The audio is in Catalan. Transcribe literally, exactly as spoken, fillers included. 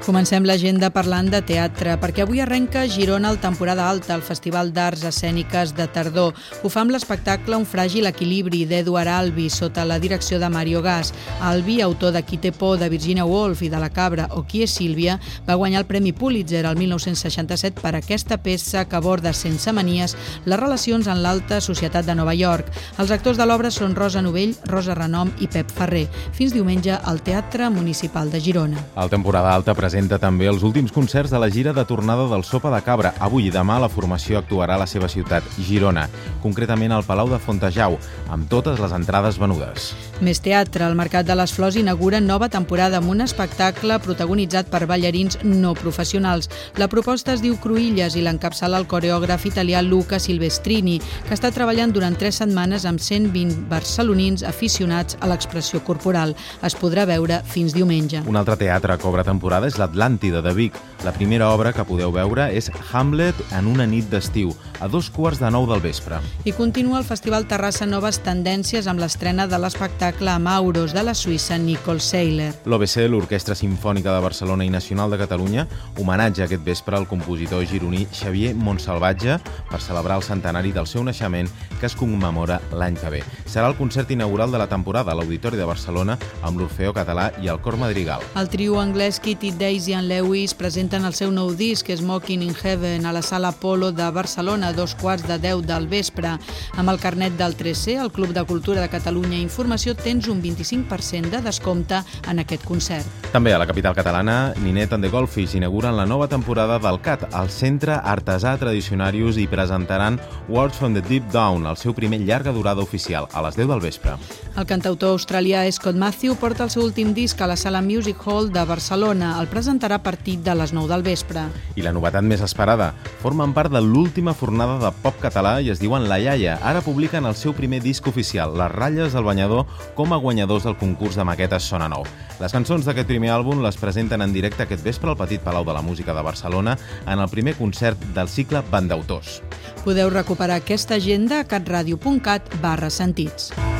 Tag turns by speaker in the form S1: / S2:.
S1: Comencem l'agenda parlant de teatre, perquè avui arrenca a Girona el temporada alta, el Festival d'Arts Escèniques de Tardor. Ho fa amb l'espectacle Un fràgil equilibri d'Edward Albee, sota la direcció de Mario Gas. Albee, autor de Qui té por, de Virginia Woolf i de La cabra o Qui és Sílvia, va guanyar el Premi Pulitzer el mil nou-cents seixanta-set per aquesta peça que aborda sense manies les relacions en l'alta societat de Nova York. Els actors de l'obra són Rosa Novell, Rosa Renom i Pep Ferrer. Fins diumenge al Teatre Municipal de Girona.
S2: El temporada alta presenta també els últims concerts de la gira de tornada del Sopa de Cabra. Avui i demà la formació actuarà a la seva ciutat, Girona, concretament al Palau de Fontejau, amb totes les entrades venudes.
S1: Més teatre. El Mercat de les Flors inaugura nova temporada amb un espectacle protagonitzat per ballarins no professionals. La proposta es diu Cruïlles i l'encapçala el coreògraf italià Luca Silvestrini, que està treballant durant tres setmanes amb cent vint barcelonins aficionats a l'expressió corporal. Es podrà veure fins diumenge.
S2: Un altre teatre que obre temporada és l'Atlàntida de Vic. La primera obra que podeu veure és Hamlet en una nit d'estiu, a dos quarts de nou del vespre.
S1: I continua el Festival Terrassa Noves Tendències amb l'estrena de l'espectacle Amauros de la suïssa Nicole Seiler.
S2: L'O B C, l'Orquestra Simfònica de Barcelona i Nacional de Catalunya, homenatge aquest vespre al compositor gironí Xavier Montsalvatge per celebrar el centenari del seu naixement, que es commemora l'any que ve. Serà el concert inaugural de la temporada a l'Auditori de Barcelona amb l'Orfeó Català i el Cor Madrigal.
S1: El trio anglès Kitty, Daisy and Lewis presenten el seu nou disc, Smoking in Heaven, a la Sala Apolo de Barcelona a dos quarts de deu del vespre. Amb el carnet del tres C, el Club de Cultura de Catalunya i Informació, tens un vint-i-cinc per cent de descompte en aquest concert.
S2: També a la capital catalana, Ninette and the Goldfish inauguren la nova temporada del C A T, al Centre Artesà Tradicionarius, i presentaran Words from the Deep Down, el seu primer llarga durada oficial, a les deu del vespre.
S1: El cantautor australià Scott Matthew porta el seu últim disc a la Sala Music Hall de Barcelona. El presentarà a partir de les nou del vespre.
S2: I la novetat més esperada. Formen part de l'última fornada de pop català i es diuen La Iaia. Ara publiquen el seu primer disc oficial, Les ratlles del banyador, com a guanyadors del concurs de maquetes Sona Nou. Les cançons d'aquest primer àlbum les presenten en directe aquest vespre al Petit Palau de la Música de Barcelona en el primer concert del cicle Bandautors.
S1: Podeu recuperar aquesta agenda a catradio punt cat barra sentits.